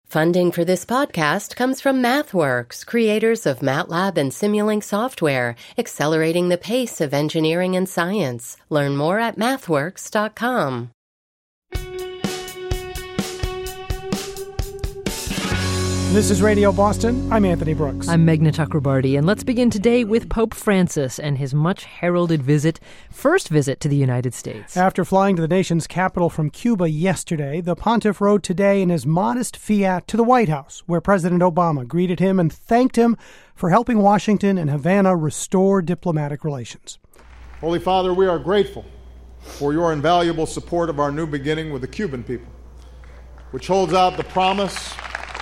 Funding for this podcast comes from MathWorks, creators of MATLAB and Simulink software, accelerating the pace of engineering and science. Learn more at mathworks.com. This is Radio Boston. I'm Anthony Brooks. I'm Meghna Chakrabarty, and let's begin today with Pope Francis and his much-heralded first visit to the United States. After flying to the nation's capital from Cuba yesterday, the pontiff rode today in his modest Fiat to the White House, where President Obama greeted him and thanked him for helping Washington and Havana restore diplomatic relations. Holy Father, we are grateful for your invaluable support of our new beginning with the Cuban people, which holds out the promise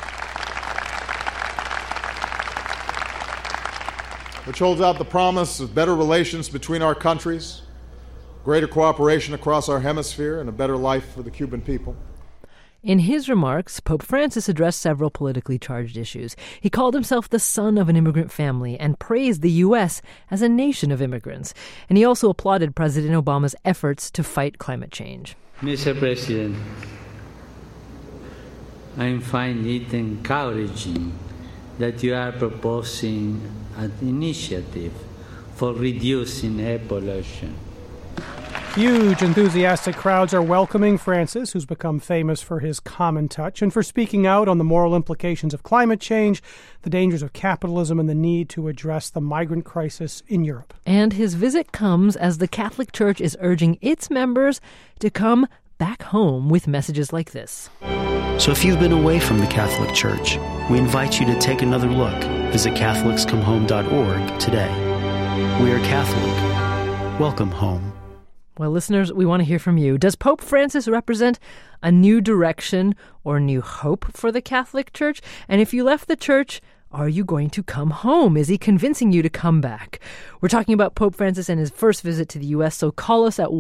of better relations between our countries, greater cooperation across our hemisphere, and a better life for the Cuban people. In his remarks, Pope Francis addressed several politically charged issues. He called himself the son of an immigrant family and praised the U.S. as a nation of immigrants. And he also applauded President Obama's efforts to fight climate change. Mr. President, I find it encouraging that you are proposing an initiative for reducing air pollution. Huge, enthusiastic crowds are welcoming Francis, who's become famous for his common touch and for speaking out on the moral implications of climate change, the dangers of capitalism, and the need to address the migrant crisis in Europe. And his visit comes as the Catholic Church is urging its members to come back home with messages like this. So if you've been away from the Catholic Church, we invite you to take another look. Visit CatholicsComeHome.org today. We are Catholic. Welcome home. Well, listeners, we want to hear from you. Does Pope Francis represent a new direction or new hope for the Catholic Church? And if you left the church, are you going to come home? Is he convincing you to come back? We're talking about Pope Francis and his first visit to the U.S., so call us at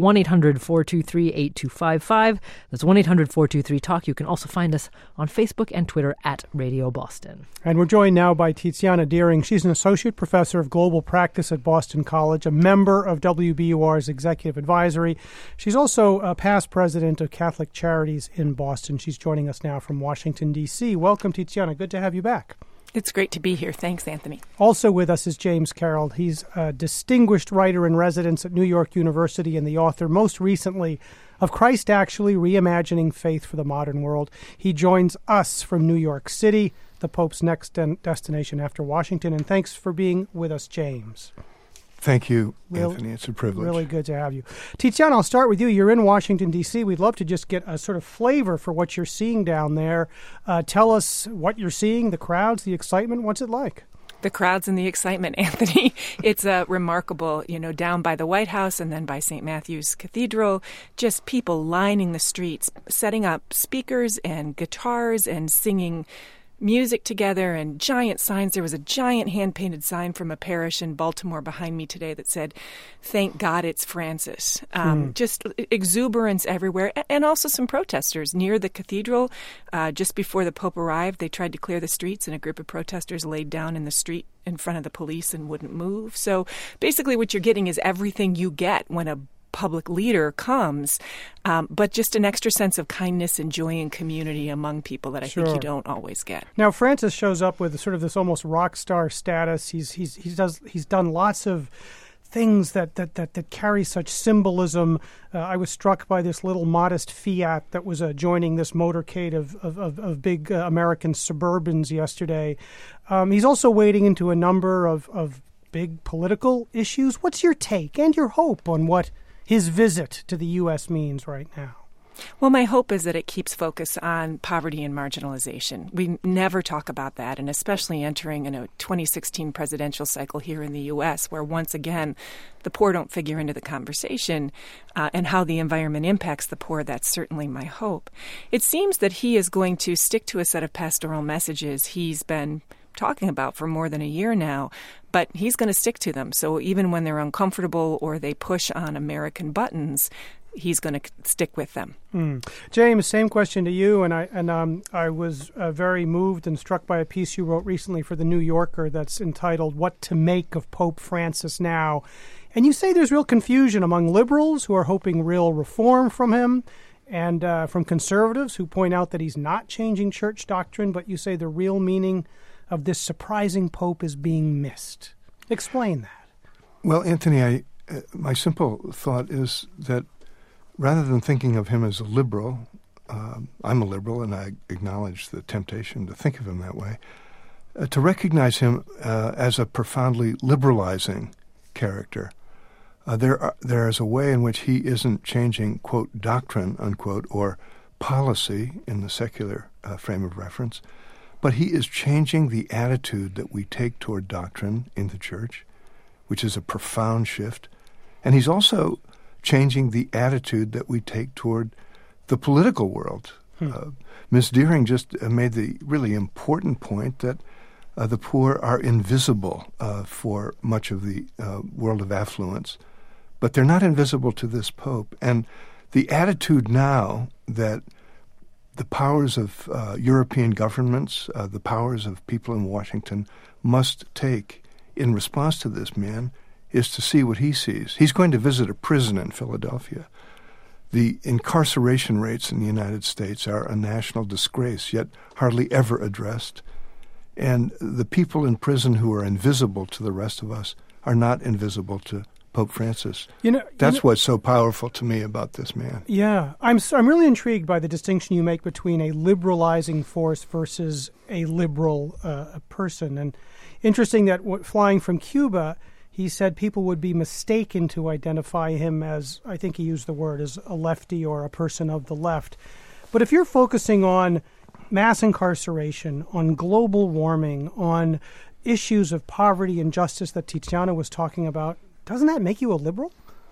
1-800-423-8255. That's 1-800-423-TALK. You can also find us on Facebook and Twitter at Radio Boston. And we're joined now by Tiziana Deering. She's an associate professor of global practice at Boston College, a member of WBUR's executive advisory. She's also a past president of Catholic Charities in Boston. She's joining us now from Washington, D.C. Welcome, Tiziana. Good to have you back. It's great to be here. Thanks, Anthony. Also with us is James Carroll. He's a distinguished writer in residence at New York University and the author, most recently, of Christ Actually, Reimagining Faith for the Modern World. He joins us from New York City, the Pope's next destination after Washington. And thanks for being with us, James. Thank you, Anthony. It's a privilege. Really good to have you. Tiziana, I'll start with you. You're in Washington, D.C. We'd love to just get a sort of flavor for what you're seeing down there. Tell us what you're seeing, the crowds, the excitement. What's it like? The crowds and the excitement, Anthony. It's remarkable, down by the White House and then by St. Matthew's Cathedral, just people lining the streets, setting up speakers and guitars and singing music together and giant signs. There was a giant hand-painted sign from a parish in Baltimore behind me today that said, "Thank God it's Francis." Just exuberance everywhere. And also some protesters near the cathedral. Just before the Pope arrived, they tried to clear the streets, and a group of protesters laid down in the street in front of the police and wouldn't move. So basically what you're getting is everything you get when a public leader comes, but just an extra sense of kindness and joy and community among people that I think you don't always get. Now, Francis shows up with sort of this almost rock star status. He's done lots of things that carry such symbolism. I was struck by this little modest Fiat that was joining this motorcade of big American Suburbans yesterday. He's also wading into a number of big political issues. What's your take and your hope on what his visit to the U.S. means right now? Well, my hope is that it keeps focus on poverty and marginalization. We never talk about that, and especially entering in a 2016 presidential cycle here in the U.S., where once again the poor don't figure into the conversation, and how the environment impacts the poor. That's certainly my hope. It seems that he is going to stick to a set of pastoral messages he's been talking about for more than a year now, but he's going to stick to them. So even when they're uncomfortable or they push on American buttons, he's going to stick with them. James, same question to you. And I was very moved and struck by a piece you wrote recently for The New Yorker that's entitled "What to Make of Pope Francis Now." And you say there's real confusion among liberals who are hoping real reform from him, and from conservatives who point out that he's not changing church doctrine, but you say the real meaning of this surprising pope is being missed. Explain that. Well, Anthony, my simple thought is that rather than thinking of him as a liberal, I'm a liberal and I acknowledge the temptation to think of him that way, to recognize him as a profoundly liberalizing character. There is a way in which he isn't changing, quote, doctrine, unquote, or policy in the secular frame of reference, but he is changing the attitude that we take toward doctrine in the church, which is a profound shift. And he's also changing the attitude that we take toward the political world. Ms. Deering just made the really important point that the poor are invisible for much of the world of affluence, but they're not invisible to this pope. And the attitude now that the powers of European governments, the powers of people in Washington must take in response to this man is to see what he sees. He's going to visit a prison in Philadelphia. The incarceration rates in the United States are a national disgrace, yet hardly ever addressed. And the people in prison who are invisible to the rest of us are not invisible to Pope Francis. That's what's so powerful to me about this man. Yeah, I'm really intrigued by the distinction you make between a liberalizing force versus a liberal person. And interesting that flying from Cuba, he said people would be mistaken to identify him as, I think he used the word, as a lefty or a person of the left. But if you're focusing on mass incarceration, on global warming, on issues of poverty and justice that Tiziana was talking about, doesn't that make you a liberal?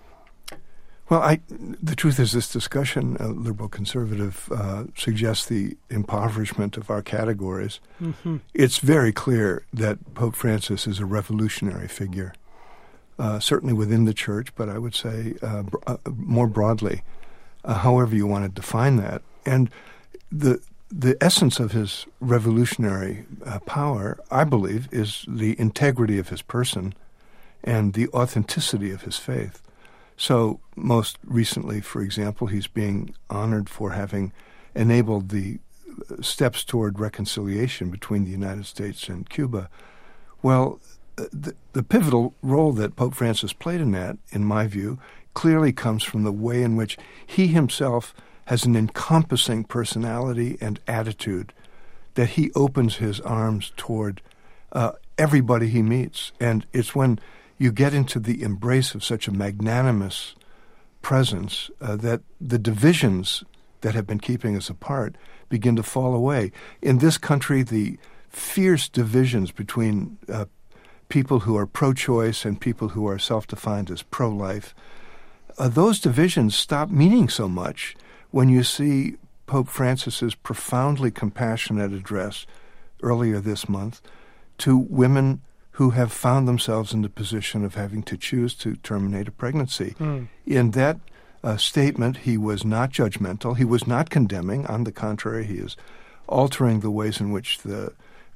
Well, the truth is this discussion, liberal-conservative, suggests the impoverishment of our categories. Mm-hmm. It's very clear that Pope Francis is a revolutionary figure, certainly within the church, but I would say more broadly, however you want to define that. And the essence of his revolutionary power, I believe, is the integrity of his person and the authenticity of his faith. So most recently, for example, he's being honored for having enabled the steps toward reconciliation between the United States and Cuba. Well, the pivotal role that Pope Francis played in that, in my view, clearly comes from the way in which he himself has an encompassing personality and attitude, that he opens his arms toward everybody he meets. And it's when you get into the embrace of such a magnanimous presence that the divisions that have been keeping us apart begin to fall away. In this country, the fierce divisions between people who are pro-choice and people who are self-defined as pro-life, those divisions stop meaning so much when you see Pope Francis's profoundly compassionate address earlier this month to women who have found themselves in the position of having to choose to terminate a pregnancy. In that statement, he was not judgmental. He was not condemning. On the contrary, he is altering the ways in which the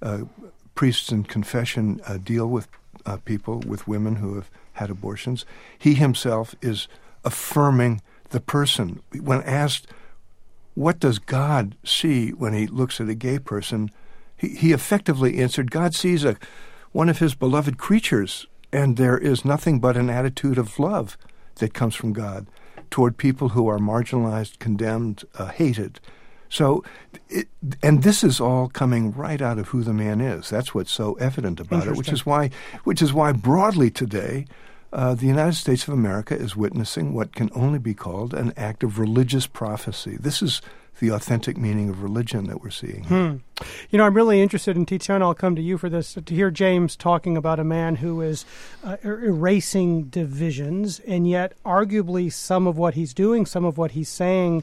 priests in confession deal with people, with women who have had abortions. He himself is affirming the person. When asked, what does God see when he looks at a gay person, he effectively answered, God sees one of his beloved creatures, and there is nothing but an attitude of love that comes from God toward people who are marginalized, condemned, hated. So, and this is all coming right out of who the man is. That's what's so evident about it, which is why broadly today, the United States of America is witnessing what can only be called an act of religious prophecy. This is the authentic meaning of religion that we're seeing. I'm really interested in, Tiziana, I'll come to you for this, to hear James talking about a man who is erasing divisions, and yet arguably some of what he's doing, some of what he's saying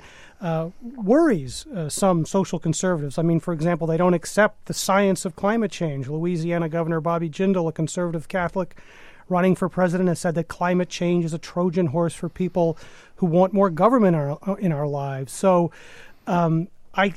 worries some social conservatives. I mean, for example, they don't accept the science of climate change. Louisiana Governor Bobby Jindal, a conservative Catholic, running for president, has said that climate change is a Trojan horse for people who want more government in our lives. So I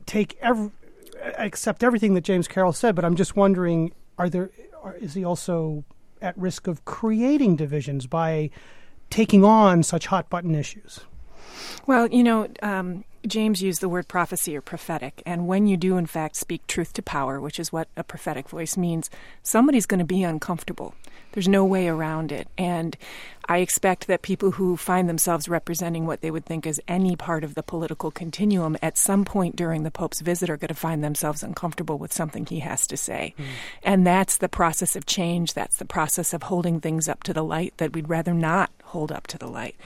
accept everything that James Carroll said, but I'm just wondering, is he also at risk of creating divisions by taking on such hot-button issues? Well, James used the word prophecy or prophetic, and when you do, in fact, speak truth to power, which is what a prophetic voice means, somebody's going to be uncomfortable. There's no way around it. And I expect that people who find themselves representing what they would think is any part of the political continuum at some point during the Pope's visit are going to find themselves uncomfortable with something he has to say. And that's the process of change. That's the process of holding things up to the light that we'd rather not hold up to the light.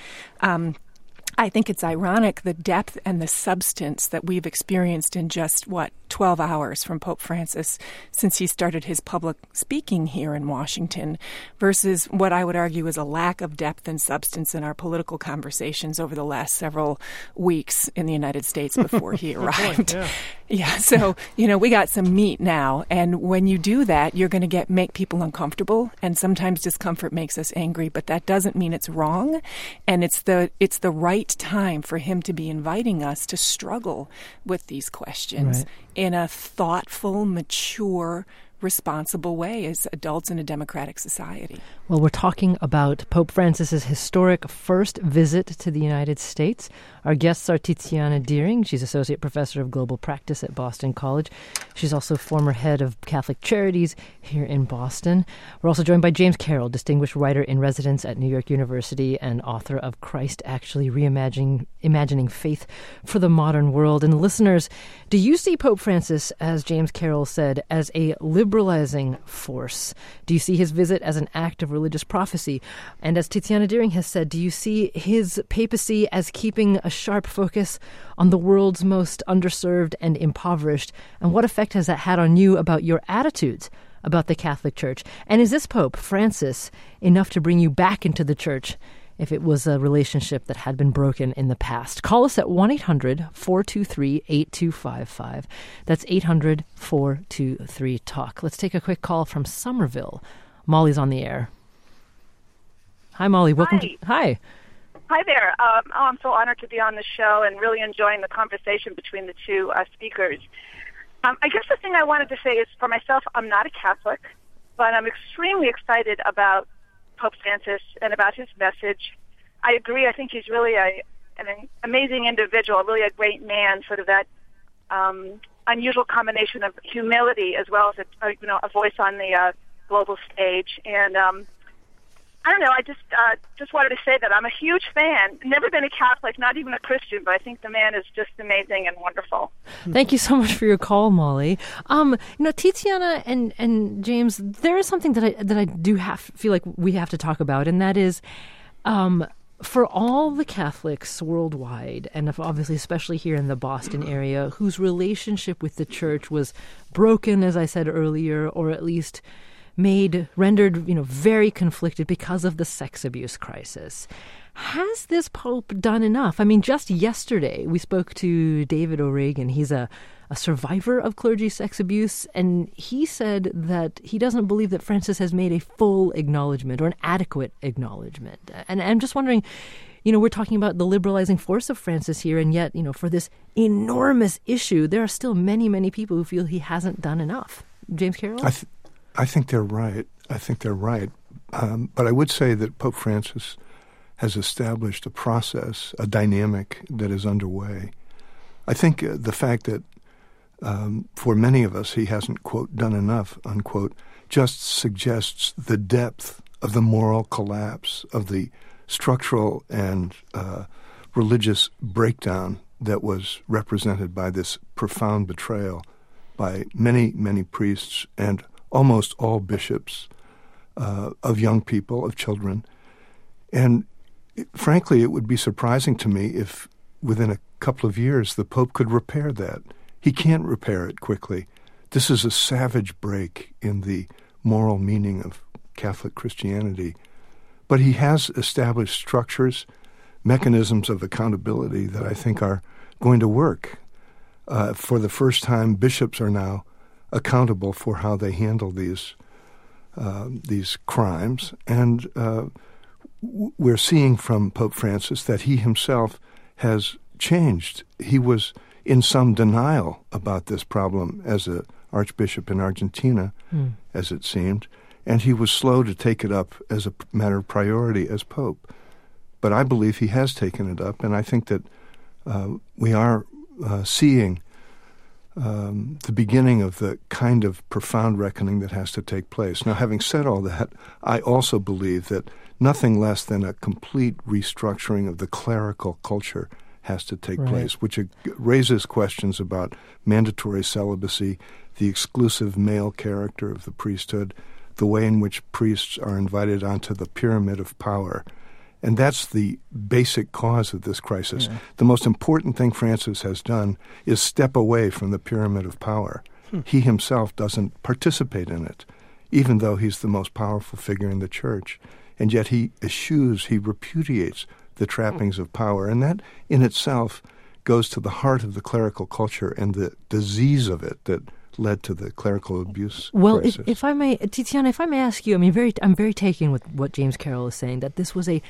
I think it's ironic, the depth and the substance that we've experienced in just, 12 hours from Pope Francis since he started his public speaking here in Washington versus what I would argue is a lack of depth and substance in our political conversations over the last several weeks in the United States before he arrived. So, we got some meat now. And when you do that, you're going to make people uncomfortable. And sometimes discomfort makes us angry, but that doesn't mean it's wrong. And it's the right time for him to be inviting us to struggle with these questions in a thoughtful, mature, responsible way as adults in a democratic society. Well, we're talking about Pope Francis's historic first visit to the United States. Our guests are Tiziana Dearing. She's Associate Professor of Global Practice at Boston College. She's also former head of Catholic Charities here in Boston. We're also joined by James Carroll, Distinguished Writer in Residence at New York University and author of Christ Actually Imagining Faith for the Modern World. And listeners, do you see Pope Francis, as James Carroll said, as a liberalizing force? Do you see his visit as an act of religious prophecy? And as Tiziana Dearing has said, do you see his papacy as keeping a sharp focus on the world's most underserved and impoverished? And what effect has that had on you about your attitudes about the Catholic Church? And is this Pope Francis enough to bring you back into the Church if it was a relationship that had been broken in the past? Call us at 1-800-423-8255. That's 800-423-TALK. Let's take a quick call from Somerville. Molly's on the air. Hi, Molly. Welcome. Hi. Hi there. I'm so honored to be on the show and really enjoying the conversation between the two speakers. I guess the thing I wanted to say is, for myself, I'm not a Catholic, but I'm extremely excited about Pope Francis and about his message. I agree. I think he's really an amazing individual, really a great man, sort of that unusual combination of humility as well as a voice on the global stage. And I don't know, I just wanted to say that I'm a huge fan. Never been a Catholic, not even a Christian, but I think the man is just amazing and wonderful. Thank you so much for your call, Molly. Tiziana and James, there is something that I do feel like we have to talk about, and that is for all the Catholics worldwide, and obviously especially here in the Boston area, whose relationship with the Church was broken, as I said earlier, or at least rendered very conflicted because of the sex abuse crisis. Has this Pope done enough? I mean, just yesterday we spoke to David O'Regan. He's a survivor of clergy sex abuse, and he said that he doesn't believe that Francis has made a full acknowledgement or an adequate acknowledgement. And I'm just wondering, we're talking about the liberalizing force of Francis here, and yet, for this enormous issue, there are still many, many people who feel he hasn't done enough. James Carroll? I think they're right. But I would say that Pope Francis has established a process, a dynamic that is underway. I think the fact that for many of us he hasn't, quote, done enough, unquote, just suggests the depth of the moral collapse, of the structural and religious breakdown that was represented by this profound betrayal by many, many priests and almost all bishops of young people, of children. And frankly, it would be surprising to me if within a couple of years the Pope could repair that. He can't repair it quickly. This is a savage break in the moral meaning of Catholic Christianity. But he has established structures, mechanisms of accountability that I think are going to work. For the first time, bishops are now accountable for how they handle these crimes. And we're seeing from Pope Francis that he himself has changed. He was in some denial about this problem as an archbishop in Argentina, as it seemed, and he was slow to take it up as a matter of priority as Pope. But I believe he has taken it up, and I think that we are seeing the beginning of the kind of profound reckoning that has to take place. Now, having said all that, I also believe that nothing less than a complete restructuring of the clerical culture has to take place, which raises questions about mandatory celibacy, the exclusive male character of the priesthood, the way in which priests are invited onto the pyramid of power. And that's the basic cause of this crisis. Yeah. The most important thing Francis has done is step away from the pyramid of power. He himself doesn't participate in it, even though he's the most powerful figure in the church. And yet he eschews, he repudiates the trappings of power. And that in itself goes to the heart of the clerical culture and the disease of it that led to the clerical abuse crisis. If I may, Tiziana, if I may ask you, I'm very taken with what James Carroll is saying, that this was a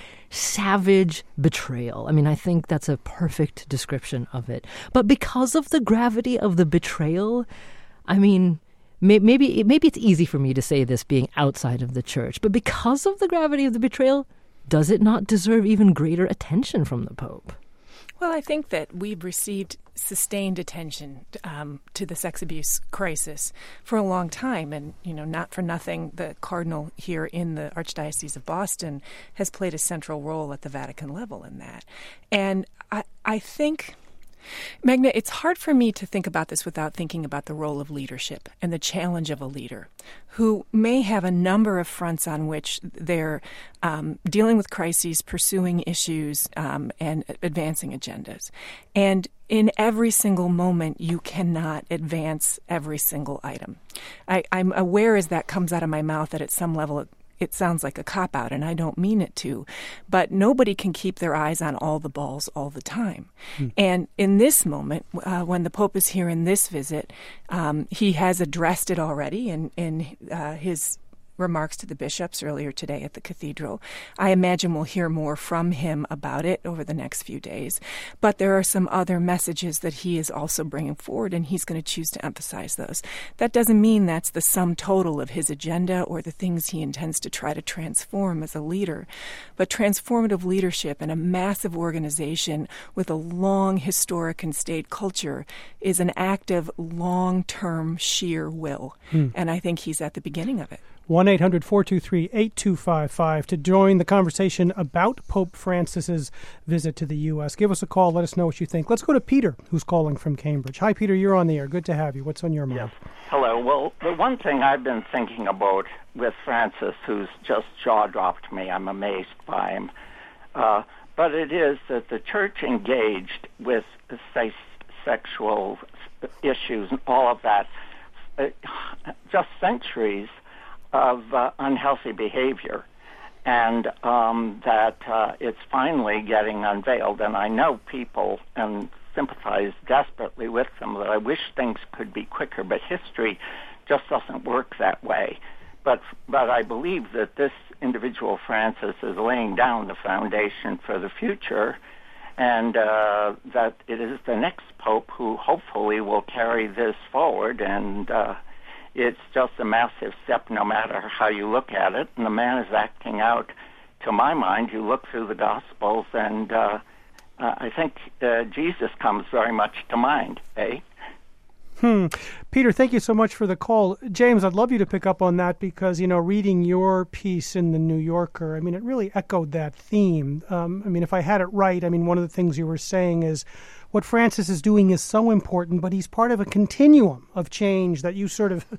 savage betrayal. I mean, I think that's a perfect description of it. But because of the gravity of the betrayal, I mean, maybe it's easy for me to say this being outside of the church, but because of the gravity of the betrayal, does it not deserve even greater attention from the Pope? Well, I think that we've received sustained attention to the sex abuse crisis for a long time. And, not for nothing, the Cardinal here in the Archdiocese of Boston has played a central role at the Vatican level in that. And I think, Magna, it's hard for me to think about this without thinking about the role of leadership and the challenge of a leader who may have a number of fronts on which they're dealing with crises, pursuing issues, and advancing agendas. And in every single moment, you cannot advance every single item. I'm aware as that comes out of my mouth that at some level it sounds like a cop-out, and I don't mean it to, but nobody can keep their eyes on all the balls all the time. And in this moment, when the Pope is here in this visit, he has addressed it already in his remarks to the bishops earlier today at the cathedral. I imagine we'll hear more from him about it over the next few days. But there are some other messages that he is also bringing forward, and he's going to choose to emphasize those. That doesn't mean that's the sum total of his agenda or the things he intends to try to transform as a leader. But transformative leadership in a massive organization with a long historic and state culture is an act of long-term sheer will. And I think he's at the beginning of it. 1-800-423-8255 to join the conversation about Pope Francis's visit to the U.S. Give us a call. Let us know what you think. Let's go to Peter, who's calling from Cambridge. Hi, Peter. You're on the air. Good to have you. What's on your mind? Yes. Hello. Well, the one thing I've been thinking about with Francis, who's just jaw-dropped me, I'm amazed by him, but it is that the Church engaged with sexual issues and all of that just centuries of unhealthy behavior, and that it's finally getting unveiled. And I know people and sympathize desperately with them that I wish things could be quicker, but history just doesn't work that way. But I believe that this individual, Francis, is laying down the foundation for the future, and that it is the next Pope who hopefully will carry this forward, and it's just a massive step no matter how you look at it. And the man is acting out, to my mind, you look through the Gospels, and I think Jesus comes very much to mind, eh? Peter, thank you so much for the call. James, I'd love you to pick up on that because, reading your piece in the New Yorker, it really echoed that theme. If I had it right, one of the things you were saying is what Francis is doing is so important, but he's part of a continuum of change that you sort of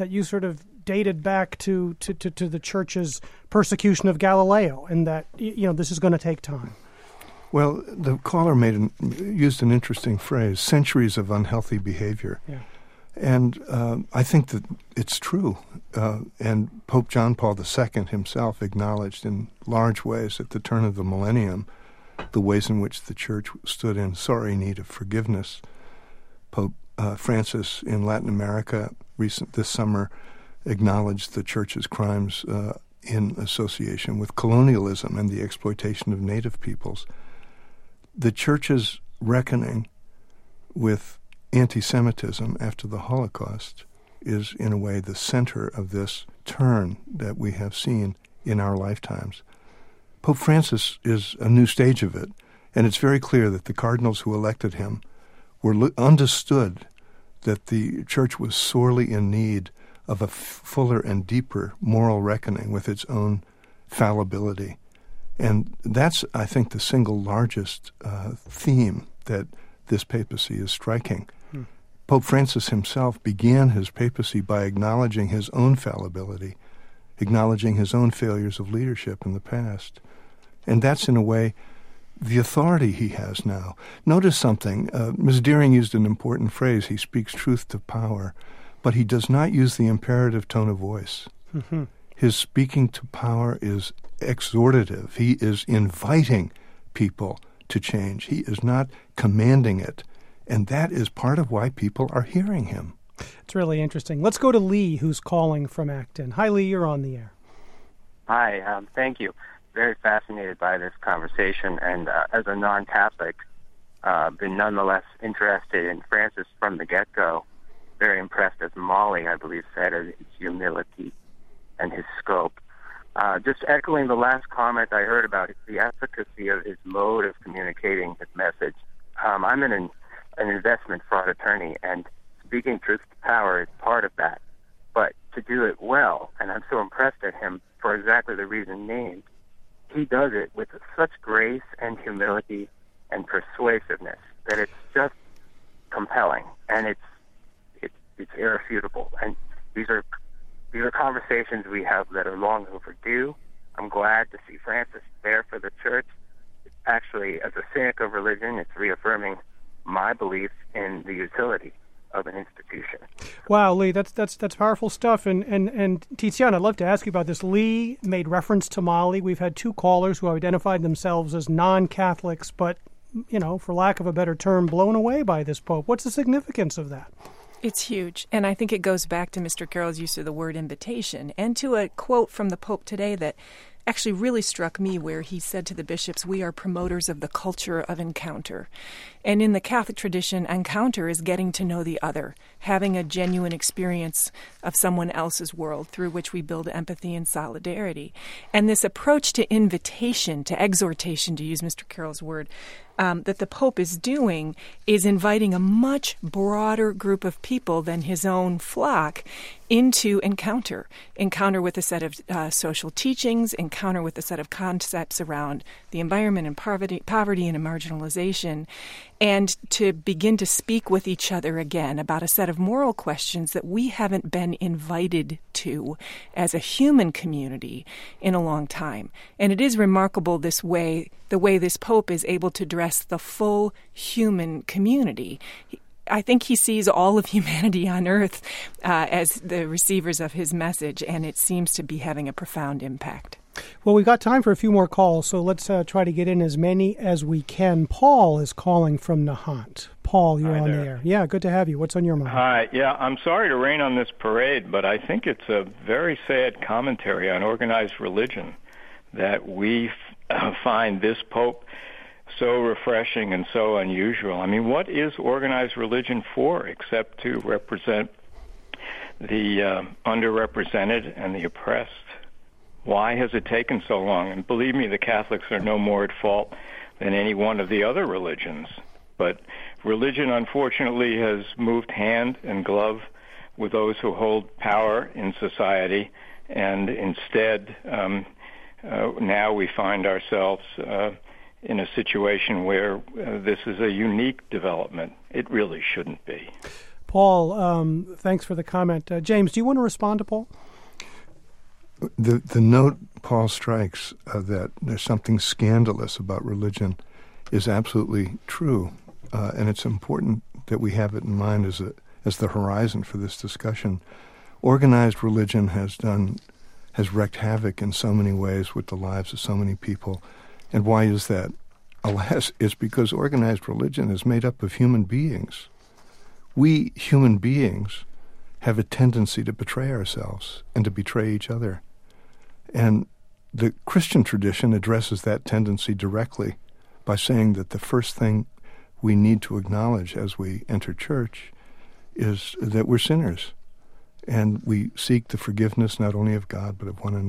dated back to the Church's persecution of Galileo, and that this is going to take time. Well, the caller used an interesting phrase: centuries of unhealthy behavior. Yeah. And I think that it's true. And Pope John Paul II himself acknowledged in large ways at the turn of the millennium the ways in which the Church stood in sorry need of forgiveness. Pope Francis in Latin America this summer acknowledged the Church's crimes in association with colonialism and the exploitation of native peoples. The Church's reckoning with anti-Semitism after the Holocaust is, in a way, the center of this turn that we have seen in our lifetimes. Pope Francis is a new stage of it, And it's very clear that the cardinals who elected him understood that the church was sorely in need of a fuller and deeper moral reckoning with its own fallibility. And that's, I think, the single largest theme that this papacy is striking. Pope Francis himself began his papacy by acknowledging his own fallibility, acknowledging his own failures of leadership in the past. And that's, in a way, the authority he has now. Notice something. Ms. Deering used an important phrase. He speaks truth to power, but he does not use the imperative tone of voice. Mm-hmm. His speaking to power is exhortative. He is inviting people to change. He is not commanding it. And that is part of why people are hearing him. It's really interesting. Let's go to Lee, who's calling from Acton. Hi, Lee, you're on the air. Hi, thank you. Very fascinated by this conversation, and as a non-Catholic, been nonetheless interested in Francis from the get-go. Very impressed, as Molly, I believe, said, at his humility and his scope. Just echoing the last comment I heard about the efficacy of his mode of communicating his message. I'm an investment fraud attorney, and speaking truth to power is part of that. But to do it well, and I'm so impressed at him for exactly the reason named, he does it with such grace and humility and persuasiveness that it's just compelling, and it's irrefutable. And these are conversations we have that are long overdue. I'm glad to see Francis there for the church. It's actually, as a cynic of religion, it's reaffirming my belief in the utility of an institution. Wow, Lee, that's powerful stuff. And Tiziana, I'd love to ask you about this. Lee made reference to Molly. We've had two callers who identified themselves as non-Catholics, but, for lack of a better term, blown away by this Pope. What's the significance of that? It's huge. And I think it goes back to Mr. Carroll's use of the word invitation and to a quote from the Pope today that actually really struck me, where he said to the bishops, "We are promoters of the culture of encounter." And in the Catholic tradition, encounter is getting to know the other, having a genuine experience of someone else's world through which we build empathy and solidarity. And this approach to invitation, to exhortation, to use Mr. Carroll's word, that the Pope is doing is inviting a much broader group of people than his own flock into encounter with a set of social teachings, encounter with a set of concepts around the environment and poverty and marginalization, and to begin to speak with each other again about a set of moral questions that we haven't been invited to as a human community in a long time. And it is remarkable the way this Pope is able to address the full human community. I think he sees all of humanity on earth as the receivers of his message, and it seems to be having a profound impact. Well, we've got time for a few more calls, so let's try to get in as many as we can. Paul is calling from Nahant. Paul, you're on the air. Yeah, good to have you. What's on your mind? Hi. Yeah, I'm sorry to rain on this parade, but I think it's a very sad commentary on organized religion that we find this Pope so refreshing and so unusual. I mean, what is organized religion for except to represent the underrepresented and the oppressed? Why has it taken so long? And believe me, the Catholics are no more at fault than any one of the other religions. But religion, unfortunately, has moved hand in glove with those who hold power in society, and instead, now we find ourselves in a situation where this is a unique development. It really shouldn't be. Paul, thanks for the comment. James, do you want to respond to Paul? The note Paul strikes that there's something scandalous about religion is absolutely true, and it's important that we have it in mind as the horizon for this discussion. Organized religion has wreaked havoc in so many ways with the lives of so many people. And why is that? Alas, it's because organized religion is made up of human beings. We human beings have a tendency to betray ourselves and to betray each other. And the Christian tradition addresses that tendency directly by saying that the first thing we need to acknowledge as we enter church is that we're sinners. And we seek the forgiveness not only of God but of one another.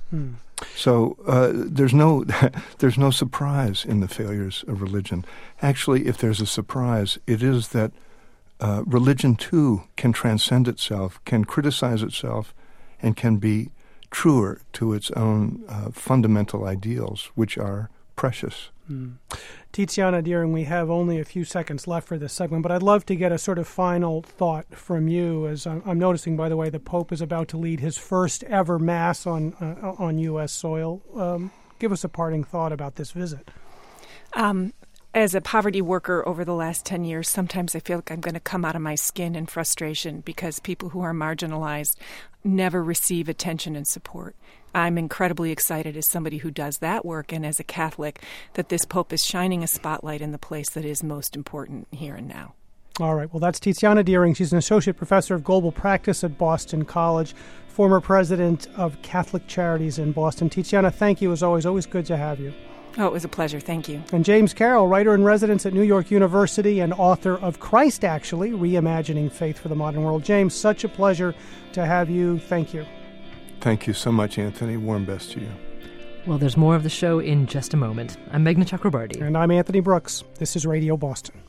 So there's no surprise in the failures of religion. Actually, if there's a surprise, it is that religion too can transcend itself, can criticize itself, and can be truer to its own fundamental ideals, which are precious. Tiziana Dearing, we have only a few seconds left for this segment, but I'd love to get a sort of final thought from you. As I'm noticing, by the way, the Pope is about to lead his first ever Mass on U.S. soil. Give us a parting thought about this visit. As a poverty worker over the last 10 years, sometimes I feel like I'm going to come out of my skin in frustration because people who are marginalized never receive attention and support. I'm incredibly excited as somebody who does that work and as a Catholic that this Pope is shining a spotlight in the place that is most important here and now. All right. Well, that's Tiziana Dearing. She's an associate professor of global practice at Boston College, former president of Catholic Charities in Boston. Tiziana, thank you as always. Always good to have you. Oh, it was a pleasure. Thank you. And James Carroll, writer-in-residence at New York University and author of Christ, Actually, Reimagining Faith for the Modern World. James, such a pleasure to have you. Thank you. Thank you so much, Anthony. Warm best to you. Well, there's more of the show in just a moment. I'm Meghna Chakrabarti. And I'm Anthony Brooks. This is Radio Boston.